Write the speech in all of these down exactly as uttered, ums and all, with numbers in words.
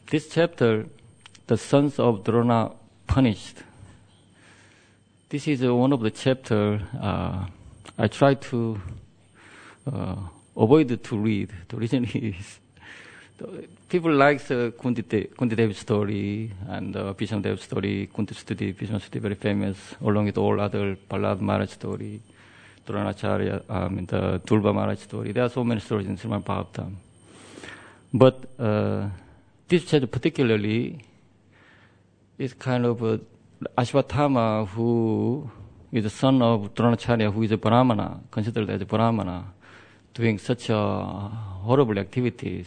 this chapter, the sons of Drona punished. This is uh, one of the chapter uh, I try to uh, avoid to read. The reason is people like the Kunti Dev story and uh, Bhishma Dev story, Kunti Stuti, Bhishma Stuti, very famous, along with all other Prahlad Maharaj story, Dronacharya, I mean the Dhruva Maharaj story. There are so many stories in Srimad Bhagavatam. But uh, this chapter particularly is kind of uh, Ashwatthama, who is the son of Dronacharya, who is a Brahmana, considered as a Brahmana, doing such uh, horrible activities.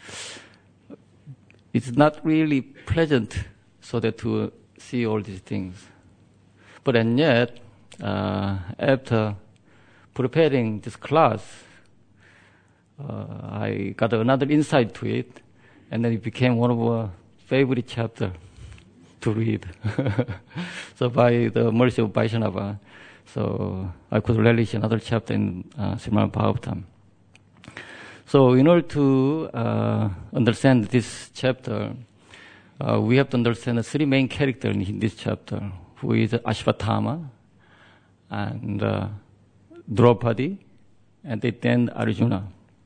It's not really pleasant so that to see all these things. But and yet, uh, after preparing this class, uh, I got another insight to it, and then it became one of our favorite chapters to read. So by the mercy of Vaishnava, so I could relish another chapter in uh, Srimad Bhagavatam. So in order to uh, understand this chapter, uh, we have to understand the three main characters in this chapter, who is Ashwatthama, and uh, Draupadi, and then Arjuna.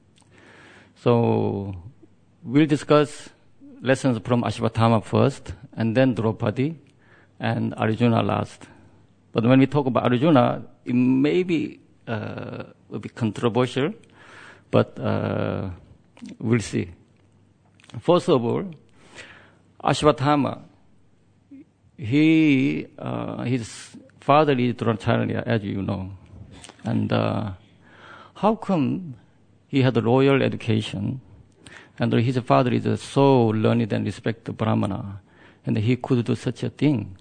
So we'll discuss lessons from Ashwatthama first, and then Draupadi, and Arjuna last. But when we talk about Arjuna, it may be uh, a bit controversial, but uh, we'll see. First of all, Ashwatthama, he, uh, his father is Dronacharya, as you know. And uh, how come he had a royal education, and his father is so learned and respected Brahmana, and he could do such a thing?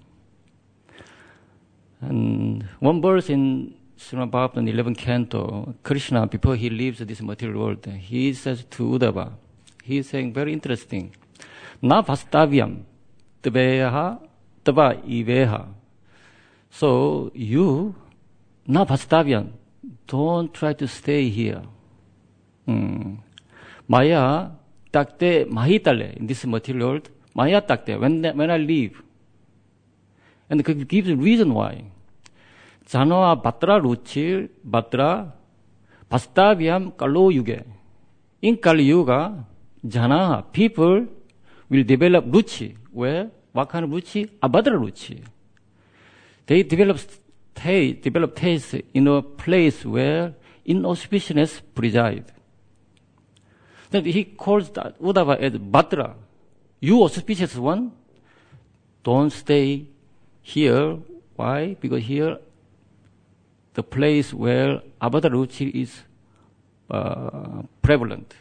And one verse in Srimad Bhagavatam, eleventh canto, Krishna, before he leaves this material world, he says to Uddhava, he is saying very interesting, Na vastavyam tveha tava iveha. So you, na vastavyam, don't try to stay here. Hmm. Maya takte mahitale, in this material world, Maya takte, when, when I leave. And it gives a reason why. Janoa batra ruchir batra pastavyam kalo yuge. In Kali Yuga, jana, people will develop ruchi. Where? What kind of ruchi? Abhadra ruchi. They develop taste, develop taste in a place where inauspiciousness preside. Then he calls that Uddhava as Bhadra. You auspicious one, don't stay here. Why? Because here, the place where Abhadra ruchi is uh, prevalent.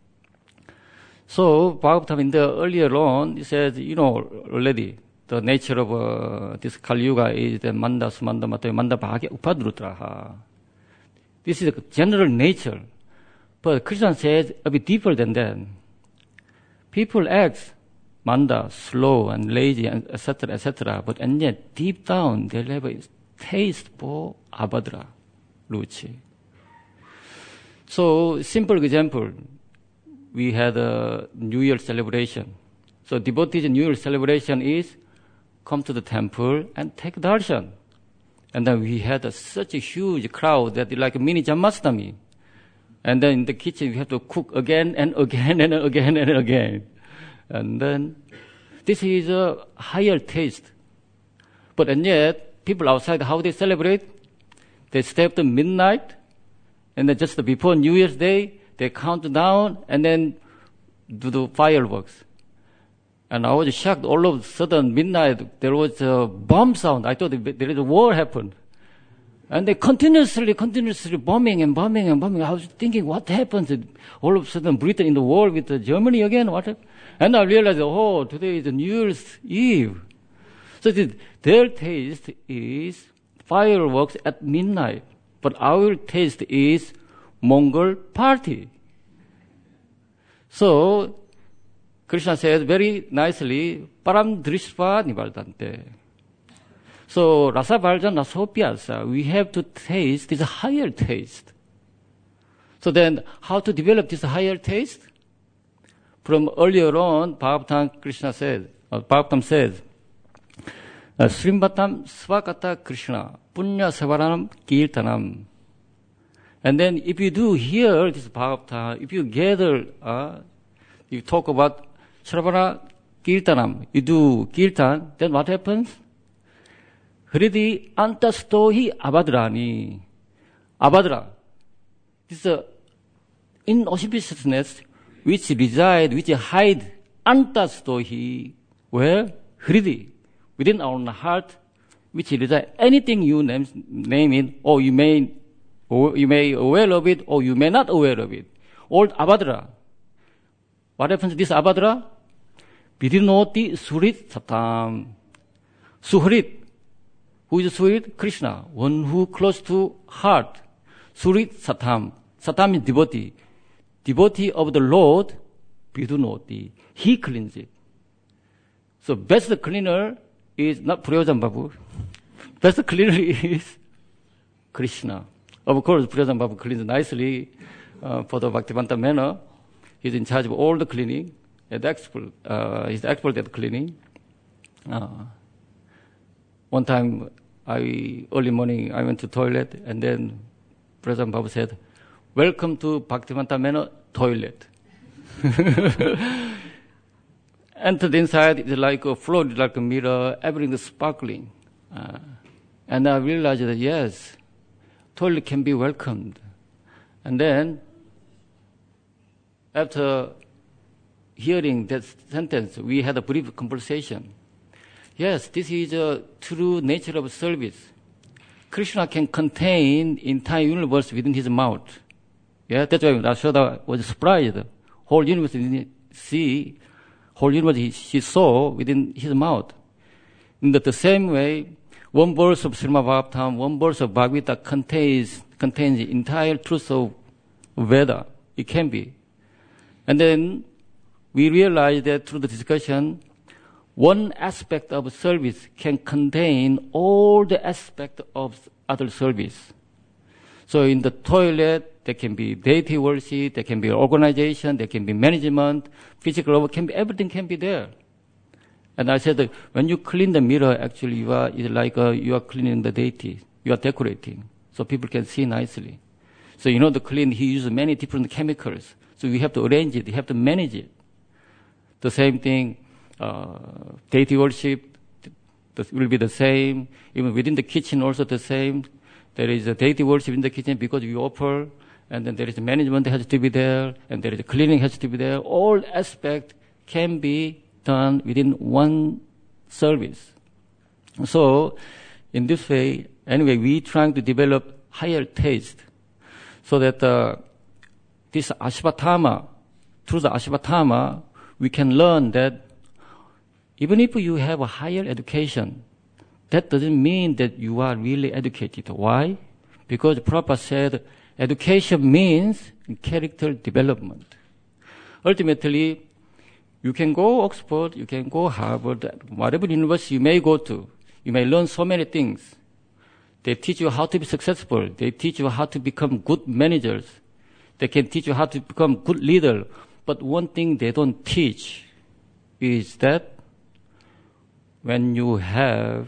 So, Bhagavatam in the earlier on, it says, you know already, the nature of uh, this Kali Yuga is the Manda, Sumanda, Mata, Manda, Bhagya, Upadrutraha. This is the general nature. But Krishna says a bit deeper than that. People act Manda, slow and lazy, and et cetera, et cetera. But and yet, deep down, they have a taste for Abhadra ruchi. So, simple example. We had a New Year celebration. So, devotees' New Year celebration is come to the temple and take darshan. And then we had a, such a huge crowd that like a mini Janmashtami. And then in the kitchen we have to cook again and again and again and again. And then this is a higher taste. But and yet, people outside, how they celebrate? They stay up to midnight, and then just before New Year's Day, they count down and then do the fireworks. And I was shocked. All of a sudden, midnight, there was a bomb sound. I thought there is a war happened. And they continuously, continuously bombing and bombing and bombing. I was thinking, what happened? All of a sudden, Britain in the war with Germany again? What? And I realized, oh, today is New Year's Eve. So their taste is fireworks at midnight. But our taste is Mongol party. So, Krishna says very nicely, param drishva nivardante. So, rasa varjan rasopyasa, we have to taste this higher taste. So then, how to develop this higher taste? From earlier on, Bhagavatam Krishna said, uh, Bhagavatam says, Srimbatam Svakata Krishna, Punya Savaranam Kirtanam. And then if you do hear this Bhagavatam, if you gather, uh, you talk about Sravana Kirtanam, you do Kirtan, then what happens? Hridi Antastohi Abadrani. Abadra. This is a inauspiciousness which reside, which hide Antastohi, where? Hridi. Within our heart, which reside anything you name, name it, or you may, or you may aware of it, or you may not aware of it. Old Abadra. What happens to this Abadra? Vidinoti Surit Satam. Suhrit. Who is Suhrit? Krishna. One who close to heart. Surit Satam. Satam is devotee. Devotee of the Lord, Vidunoti. He cleans it. So best cleaner is not Priyajan Babu. Best cleaner is Krishna. Of course, Priyajan Babu cleans nicely uh, for the Bhaktivedanta manner. He's in charge of all the cleaning. And the expert, uh, he's the expert at cleaning. Uh, one time, I early morning, I went to toilet, and then Priyajan Babu said, "Welcome to Bhaktivedanta manner toilet." Entered inside, it's like a floor, it's like a mirror, everything is sparkling. Uh, and I realized that, yes, toilet can be welcomed. And then, after hearing that sentence, we had a brief conversation. Yes, this is a true nature of service. Krishna can contain entire universe within his mouth. Yeah, that's why Rashoda was surprised. Whole universe didn't see. Whole universe he, she saw within his mouth. In the, the same way, one verse of Srimad Bhagavatam, one verse of Bhagavad Gita contains, contains the entire truth of Veda. It can be. And then we realize that through the discussion, one aspect of service can contain all the aspects of other service. So in the toilet, there can be deity worship, there can be organization, there can be management, physical, can be, everything can be there. And I said that when you clean the mirror, actually you are, it's like uh, you are cleaning the deity. You are decorating, so people can see nicely. So you know the clean, he uses many different chemicals. So you have to arrange it, you have to manage it. The same thing, uh, deity worship will be the same. Even within the kitchen also the same. There is a deity worship in the kitchen because you offer, and then there is management that has to be there, and there is cleaning has to be there. All aspects can be done within one service. So, in this way, anyway, we trying to develop higher taste so that uh, this Ashvatthama, through the Ashvatthama, we can learn that even if you have a higher education, that doesn't mean that you are really educated. Why? Because Prabhupada said education means character development. Ultimately, you can go Oxford, you can go Harvard, whatever university you may go to. You may learn so many things. They teach you how to be successful. They teach you how to become good managers. They can teach you how to become good leader. But one thing they don't teach is that when you have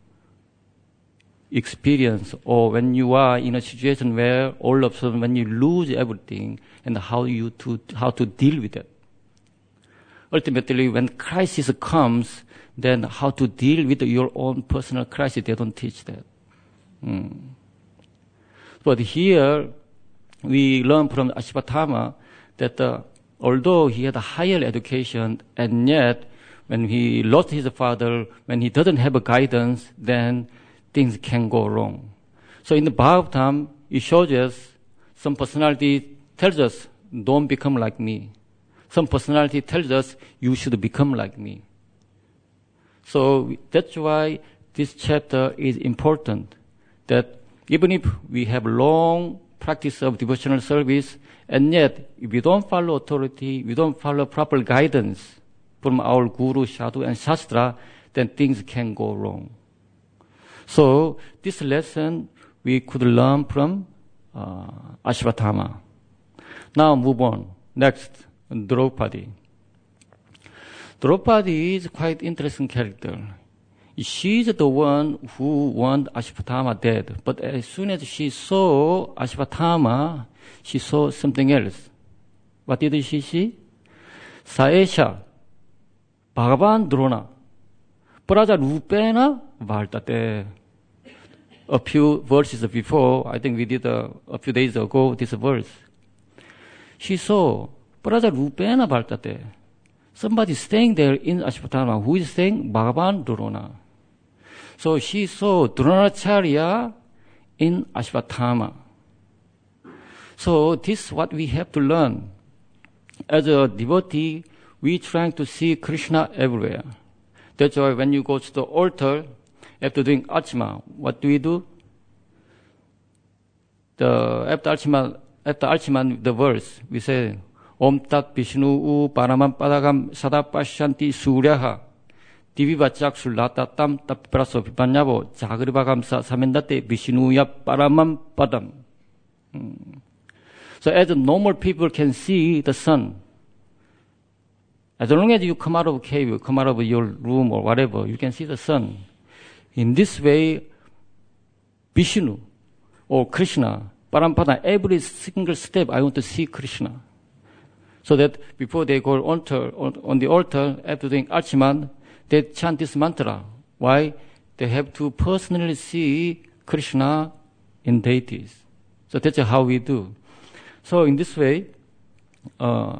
experience or when you are in a situation where all of a sudden when you lose everything and how you to how to deal with it. Ultimately, when crisis comes, then how to deal with your own personal crisis, they don't teach that. Mm. But here, we learn from Ashvatthama that uh, although he had a higher education, and yet when he lost his father, when he doesn't have a guidance, then things can go wrong. So in the Bhagavatam, it shows us some personality tells us, don't become like me. Some personality tells us, you should become like me. So that's why this chapter is important, that even if we have long practice of devotional service, and yet if we don't follow authority, we don't follow proper guidance from our Guru, Sadhu, and Shastra, then things can go wrong. So this lesson we could learn from uh, Ashvatthama. Now move on. Next, Draupadi. Draupadi is quite interesting character. She's the one who want Ashwatthama dead. But as soon as she saw Ashwatthama, she saw something else. What did she see? Saesha, Bhagavan Drona, Praja Rupena Vartate. A few verses before, I think we did a, a few days ago, this verse. She saw Praja Rupena Vartate. Somebody staying there in Ashwatthama. Who is staying? Bhagavan Drona. So she saw Dronacharya in Ashwatthama. So this is what we have to learn. As a devotee, we trying to see Krishna everywhere. That's why when you go to the altar, after doing Archima, what do we do? The, after Archima, after Archima, the verse, we say, Om Tat Vishnu U Paramam Padagam Sadapashanti Suryaha Diviva Chaksul Latatam Tapraso Pipanyavo Jagribhagamsa Samendate Vishnuya Paramam Padam. So as normal people can see the sun, as long as you come out of a cave, you come out of your room or whatever, you can see the sun. In this way, Vishnu or Krishna, Parampada, every single step I want to see Krishna. So that before they go altar, on the altar, after doing Archiman, they chant this mantra. Why? They have to personally see Krishna in deities. So that's how we do. So in this way, uh,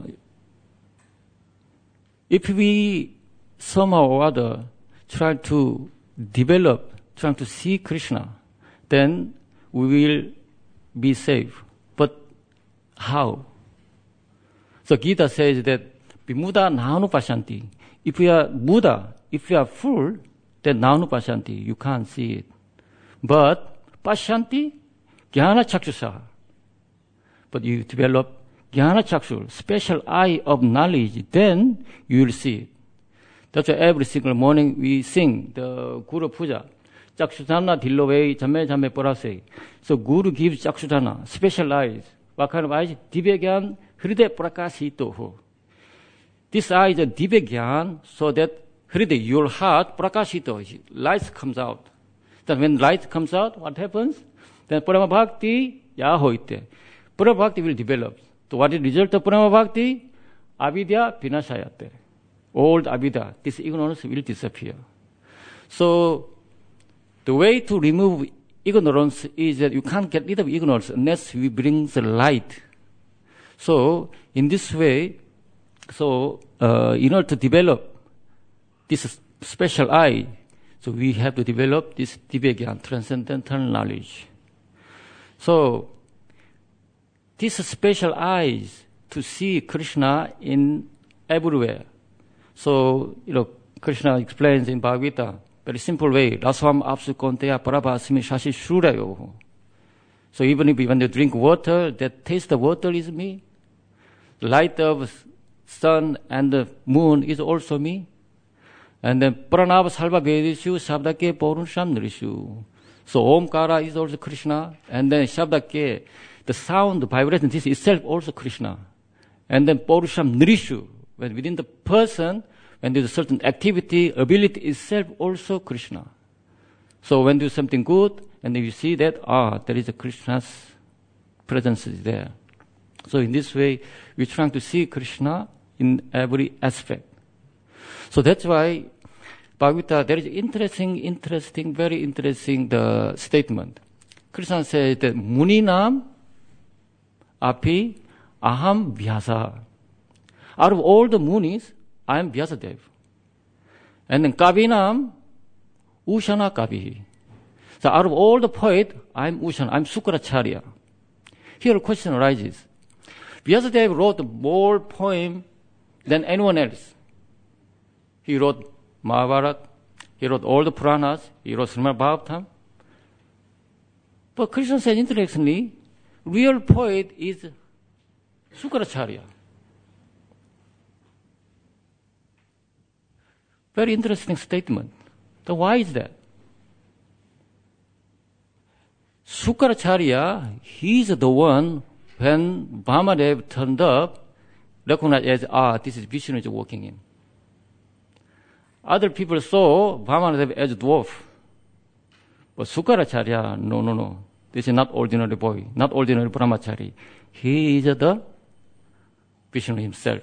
if we somehow or other try to develop, trying to see Krishna, then we will be safe. But how? So Gita says that Vimuda Nahanu Pashanti. If we are Buddha, if we are full, then Nahanu Pashanti, you can't see it. But Pashanti, Jnana Chakshusha. But you develop Jnana Chakshur, special eye of knowledge, then you will see it. That's why every single morning we sing the Guru Puja. Chakshudana Dillovei Jame Jame Porase. So Guru gives Chakshudana, special eyes. What kind of eyes? Divya Hriday Prakashito ho. This eye is a Divya Gyan, so that Hriday, your heart, Prakashito, light comes out. Then when light comes out, what happens? Then Parama Bhakti, Yahoite. Parama Bhakti will develop. So what is the result of Parama Bhakti? Avidya Vinashayate. Old Avidya, this ignorance will disappear. So the way to remove ignorance is that you can't get rid of ignorance unless we bring the light. So in this way, so uh, in order to develop this special eye, so we have to develop this Divya transcendental knowledge. So these special eyes to see Krishna in everywhere. So you know, Krishna explains in Bhagavad Gita, very simple way. Rasvam apsu konteya parabhasmi shashi shurayo. So even if when you drink water, that taste of water is me. The light of sun and the moon is also me. And then pranava salva vedishu shabdake porusham nirishu. So omkara is also Krishna. And then shabdake, the sound, the vibration, this is itself also Krishna. And then porusham nirishu, when within the person, when there's a certain activity, ability itself also Krishna. So when you do something good, and then you see that, ah, there is a Krishna's presence is there. So in this way, we're trying to see Krishna in every aspect. So that's why Bhagavad Gita, there is interesting, interesting, very interesting the statement. Krishna says that Muninam api aham vyasa. Out of all the munis, I am Vyasadeva. And then Kavinam Ushana Kavihi. So out of all the poets, I am Ushana, I am Sukracharya. Here a question arises. Vyasadeva wrote more poem than anyone else. He wrote Mahabharata, he wrote all the Puranas, he wrote Srimad Bhagavatam. But Krishna said interestingly, real poet is Sukracharya. Very interesting statement. So why is that? Sukracharya, he's the one, when Vamadev turned up, recognized as, ah, this is Vishnu is walking in. Other people saw Brahmanadeva as a dwarf. But Sukaracharya, no, no, no. This is not ordinary boy, not ordinary brahmachari. He is the Vishnu himself.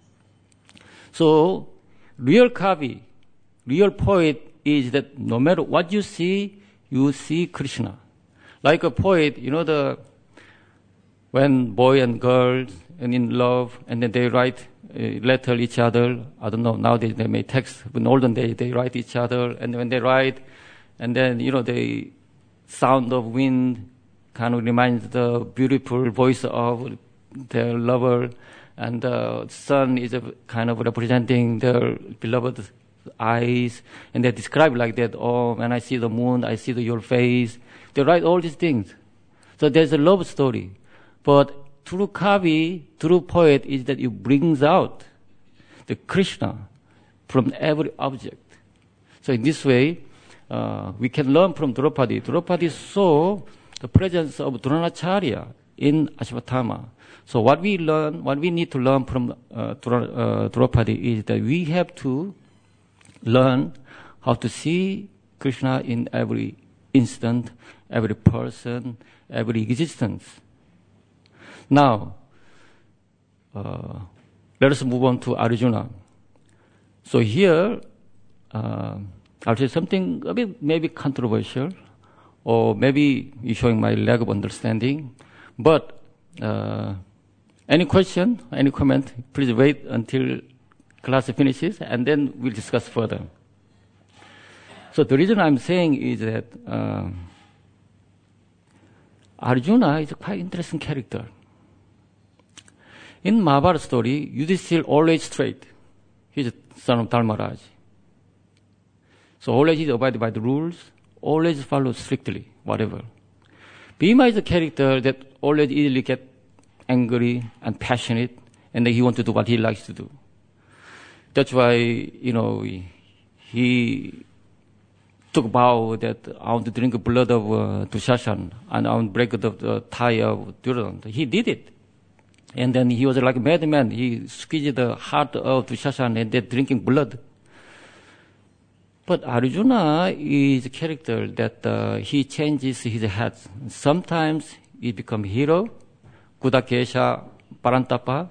So, real kavi, real poet is that no matter what you see, you see Krishna. Like a poet, you know, the when boy and girl and in love, and then they write a letter each other. I don't know, nowadays they may text, but in olden days they write each other, and when they write, and then, you know, the sound of wind kind of reminds the beautiful voice of their lover, and the sun is a kind of representing their beloved eyes, and they describe like that, oh, when I see the moon, I see the, your face. They write all these things. So there's a love story. But true kavi, true poet is that it brings out the Krishna from every object. So in this way, uh, we can learn from Draupadi. Draupadi saw the presence of Dronacharya in Ashwatthama. So what we learn, what we need to learn from uh, Draupadi is that we have to learn how to see Krishna in every instant, every person, every existence. Now, uh, let us move on to Arjuna. So here, uh, I'll say something a bit maybe controversial, or maybe showing my lack of understanding. But uh, any question, any comment, please wait until class finishes, and then we'll discuss further. So the reason I'm saying is that uh, Arjuna is a quite interesting character. In Mahabharata story, Yudhishthira always straight. He's a son of Dharmaraj. So always he's abided by the rules, always follows strictly, whatever. Bhima is a character that always easily get angry and passionate, and then he wants to do what he likes to do. That's why, you know, he took a vow that I want to drink the blood of uh, Dushashan, and I want to break the, the tie of Duryodhana. He did it. And then he was like a madman. He squeezed the heart of Dushashan and then drinking blood. But Arjuna is a character that uh, he changes his head. Sometimes he becomes hero, Kudakesha, Parantapa.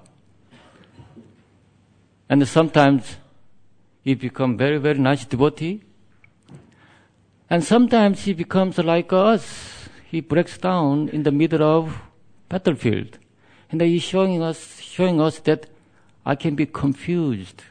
And sometimes he becomes very, very nice devotee. And sometimes he becomes like us. He breaks down in the middle of battlefield. And he's showing us, showing us that I can be confused.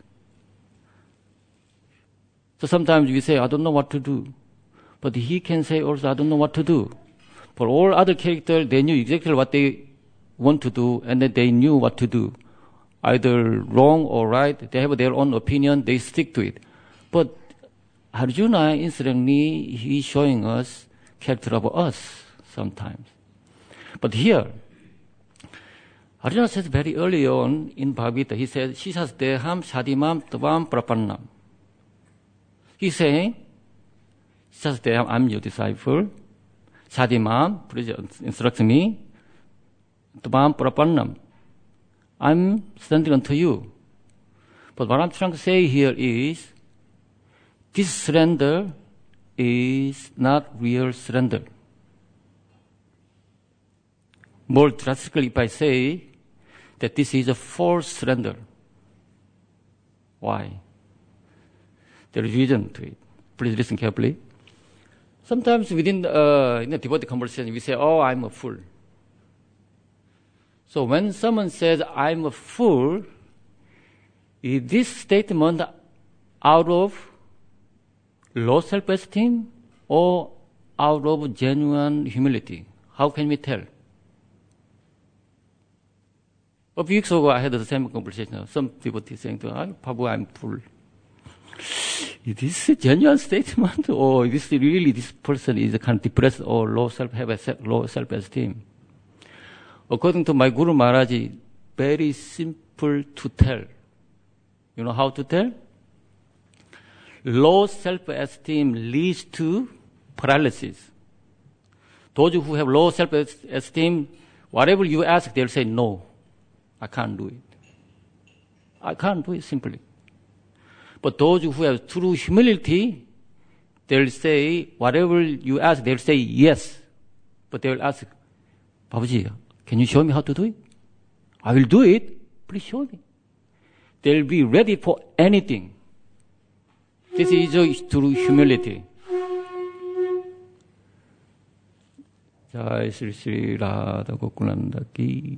So sometimes we say, I don't know what to do. But he can say also, I don't know what to do. For all other characters, they knew exactly what they want to do, and that they knew what to do. Either wrong or right, they have their own opinion, they stick to it. But Arjuna, incidentally, he's showing us character of us sometimes. But here, Arjuna says very early on in Bhagavad Gita, he says, Shishas deham shadimam tavam prapannam. He's saying, Shishas deham, I'm your disciple. Shadimam, please instruct me. Tavam prapannam. I'm standing unto you. But what I'm trying to say here is, this surrender is not real surrender. More drastically, if I say that this is a false surrender. Why? There is reason to it. Please listen carefully. Sometimes within uh, in a devotee conversation, we say, oh, I'm a fool. So when someone says, I'm a fool, is this statement out of low self-esteem or out of genuine humility? How can we tell? A few weeks ago, I had the same conversation. Some devotee saying to me, Prabhu, I'm fool. Is this a genuine statement? Or is this really this person is kind of depressed or low self, have a low self-esteem? According to my Guru Maharaj, very simple to tell. You know how to tell? Low self-esteem leads to paralysis. Those who have low self-esteem, whatever you ask, they'll say, no, I can't do it. I can't do it simply. But those who have true humility, they'll say, whatever you ask, they'll say yes. But they'll ask, Babaji, can you show me how to do it? I will do it. Please show me. They'll be ready for anything. This is true humility. Jai Sri Sri Radha Gokulananda Ki.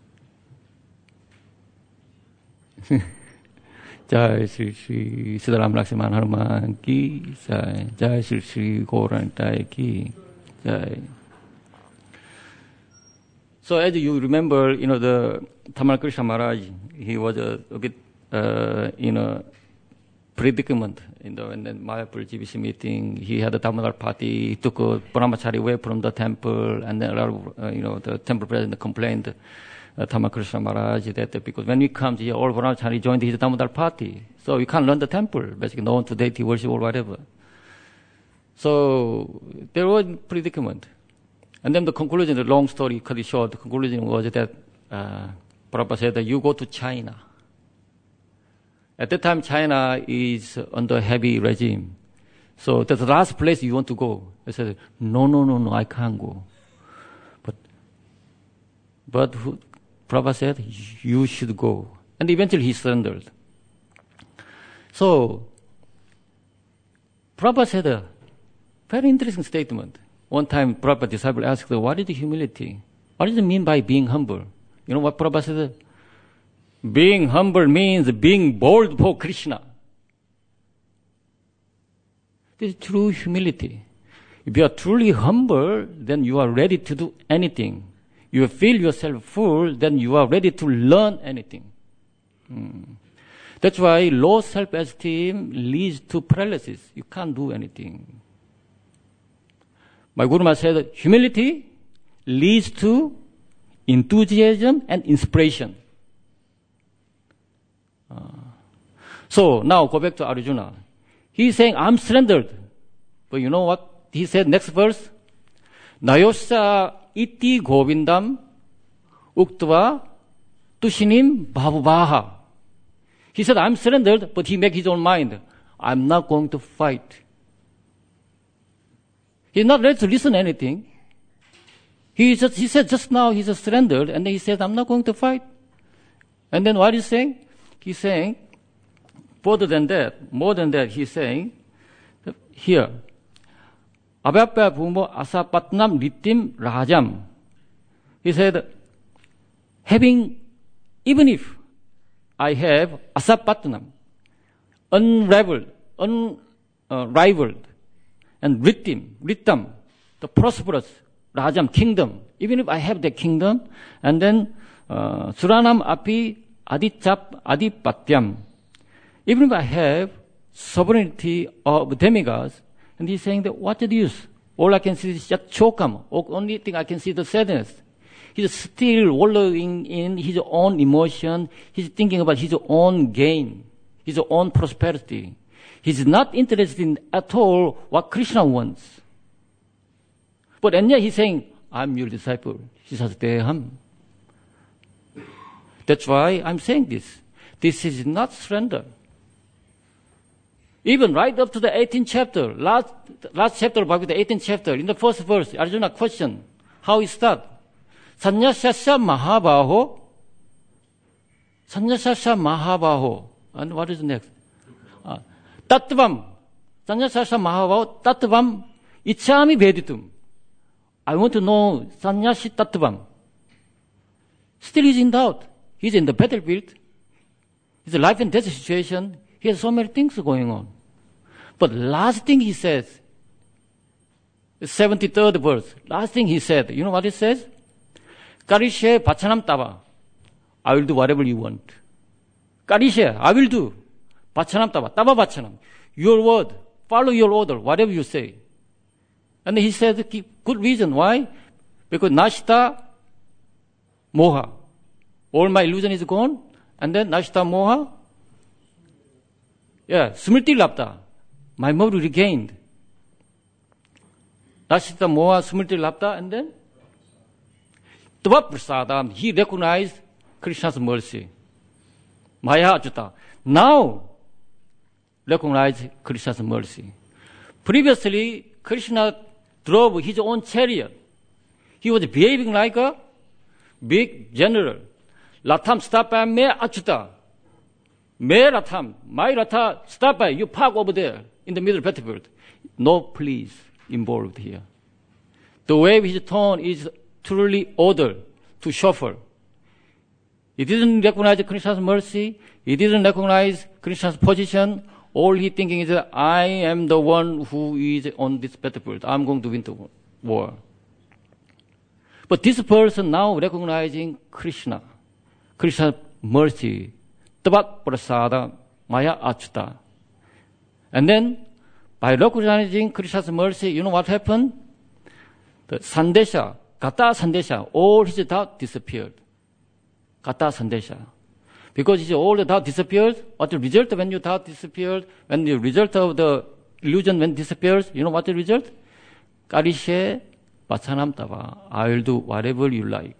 Jai Sri Sri Siddharam Lakshman Hanuman Ki. Jai Jai Sri Sri Gaurantai Ki. Jai. So as you remember, you know, the Tamal Krishna Maharaj, he was a, a bit, uh, you know, predicament. You know, and then Mayapur G B C meeting, he had a Damodar party, he took a brahmachari away from the temple, and then a lot of, uh, you know, the temple president complained, uh, Tamal Krishna Maharaj, that because when we come here, all brahmachari joined his Damodar party. So you can't learn the temple, basically, no one to deity worship or whatever. So there was predicament. And then the conclusion, the long story cut it short, the conclusion was that uh, Prabhupada said that you go to China. At that time, China is under heavy regime. So that's the last place you want to go. I said, no, no, no, no, I can't go. But, but who, Prabhupada said, you should go. And eventually he surrendered. So, Prabhupada said a very interesting statement. One time, Prabhupada disciple asked, what is humility? What does it mean by being humble? You know what Prabhupada said? Being humble means being bold for Krishna. This is true humility. If you are truly humble, then you are ready to do anything. You feel yourself full, then you are ready to learn anything. Hmm. That's why low self-esteem leads to paralysis. You can't do anything. My Guru Maharaj said, humility leads to enthusiasm and inspiration. Uh, so now go back to Arjuna. He's saying, I'm surrendered. But you know what he said next verse? Nayosya iti govindam uktva tushinim bhavubaha. He said, I'm surrendered, but he made his own mind. I'm not going to fight. He's not ready to listen to anything. He just, he said just now he's surrendered, and then he said, I'm not going to fight. And then what is he saying? He's saying, further than that, more than that, he's saying, here, Abhyapya Bhumo Asapatnam Ritim Rajam. He said, having, even if I have Asapatnam, unraveled, unrivaled, and Ritim, Ritam, the prosperous Rajam, kingdom, even if I have the kingdom, and then uh, Suranam Api Adichap Adipatyam, even if I have sovereignty of demigods, and he's saying that what's the use? All I can see is just chokam. Only thing I can see is the sadness. He's still wallowing in his own emotion. He's thinking about his own gain, his own prosperity. He's not interested in at all what Krishna wants. But and yet he's saying, I'm your disciple. He says, that's why I'm saying this. This is not surrender. Even right up to the eighteenth chapter, last, last chapter of Bhagavad Gita, eighteenth chapter, in the first verse, Arjuna question, how it starts? Sannyasasya mahabaho, sannyasasya mahabaho. And what is next? Uh, tattvam, sannyasasya mahabaho, tattvam, ichami veditum. I want to know sannyasi tattvam. Still he's in doubt. He's in the battlefield. It's a life and death situation. He has so many things going on. But last thing he says, the seventy-third verse, last thing he said, you know what it says? Karishe bachanam tava. I will do whatever you want. Karishe, I will do. Bachanam tava, tava bachanam. Your word, follow your order, whatever you say. And he said, good reason. Why? Because nashta moha. All my illusion is gone. And then nashta moha. Yeah, smriti lapta. My memory regained. Nashta moha smriti lapta. And then tva prasadam. He recognized Krishna's mercy. Maya ajuta. Now, recognize Krishna's mercy. Previously, Krishna drove his own chariot. He was behaving like a big general. Ratham stapa me achuta. Me Ratham, my Ratha stapa, you park over there in the middle of the battlefield. No police involved here. The way his tone is truly order to chauffeur. He didn't recognize Krishna's mercy. He didn't recognize Krishna's position. All he thinking is that I am the one who is on this battlefield. I'm going to win the war. But this person now recognizing Krishna, Krishna's mercy, tabat prasada maya achuta. And then, by recognizing Krishna's mercy, you know what happened? The Sandesha, Gata Sandesha, all his doubt disappeared. Gata Sandesha. Because his all the doubt disappeared, what the result when your doubt disappeared, when the result of the illusion when disappears, you know what the result? Karishe Vachanam Tava. I will do whatever you like.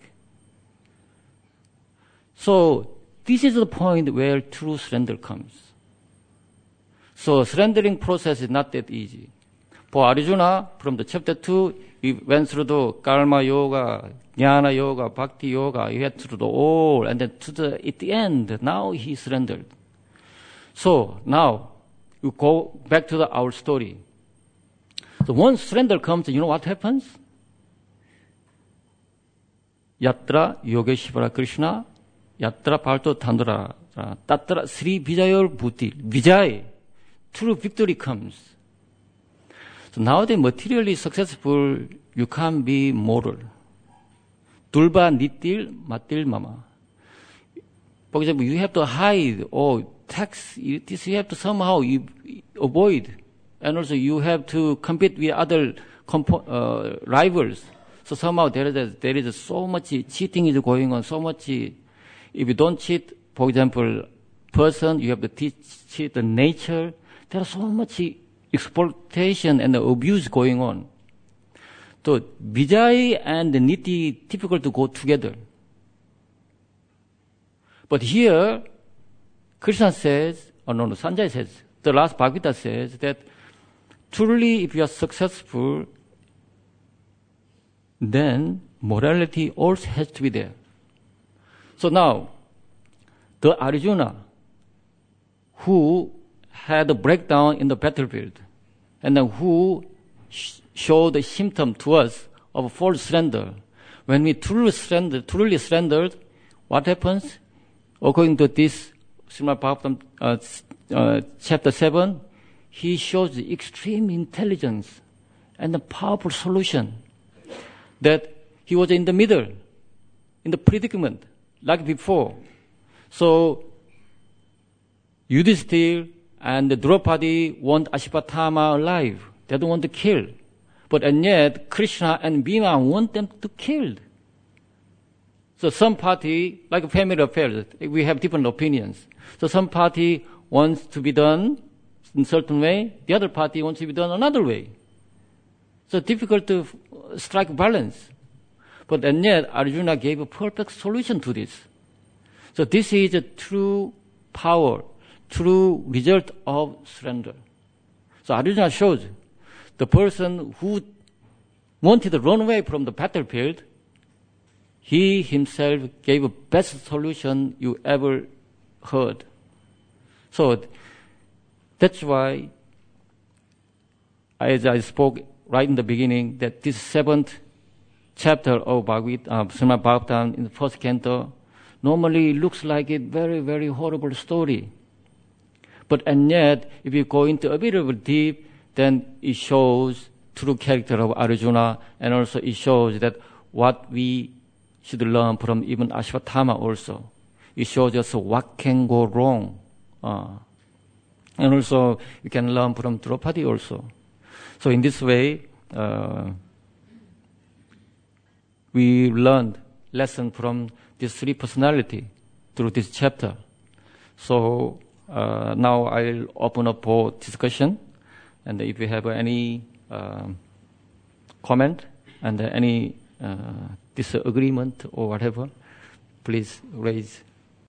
So, this is the point where true surrender comes. So, surrendering process is not that easy. For Arjuna, from the chapter two, he went through the karma yoga, jnana yoga, bhakti yoga, he went through the all, and then to the, at the end, now he surrendered. So, now, you go back to the, our story. So once surrender comes, you know what happens? Yatra Yogeshvara Krishna, Yatra Parto Tandra, Tatra Sri Vijayur Bhuti, Vijay, true victory comes. So now the materially successful, you can't be moral. Dulba nitil matil mama. For example, you have to hide or tax, this you have to somehow avoid. And also you have to compete with other compo- uh, rivals. So somehow there is, a, there is a so much cheating is going on, so much, if you don't cheat, for example, person, you have to teach, cheat the nature. There is so much exploitation and abuse going on. So Vijay and Niti difficult to go together. But here, Krishna says, oh no, no, Sanjay says, the last Bhagavata says that truly if you are successful, then morality also has to be there. So now, the Arjuna who had a breakdown in the battlefield and then who sh- showed the symptom to us of false surrender. When we truly surrendered, truly surrendered, what happens? According to this Srimad Bhagavatam, uh, uh, chapter seven, he shows the extreme intelligence and the powerful solution that he was in the middle, in the predicament, like before. So, Yudhishthira and Draupadi want Ashwatthama alive. They don't want to kill. But and yet, Krishna and Bhima want them to kill. So some party, like family affairs, we have different opinions. So some party wants to be done in a certain way, the other party wants to be done another way. So difficult to strike balance. But and yet, Arjuna gave a perfect solution to this. So this is a true power, true result of surrender. So Arjuna shows the person who wanted to run away from the battlefield, he himself gave a best solution you ever heard. So that's why, as I spoke right in the beginning, that this seventh chapter of Bhagavad, uh, Srimad Bhagavatam in the first canto normally looks like a very, very horrible story. But and yet, if you go into a bit of a deep, then it shows true character of Arjuna, and also it shows that what we should learn from even Ashwatthama also. It shows us what can go wrong. Uh, and also, you can learn from Draupadi also. So in this way, uh, we learned lesson from this three personality through this chapter. So uh, now I'll open up for discussion, and if you have any uh, comment and any uh, disagreement or whatever, please raise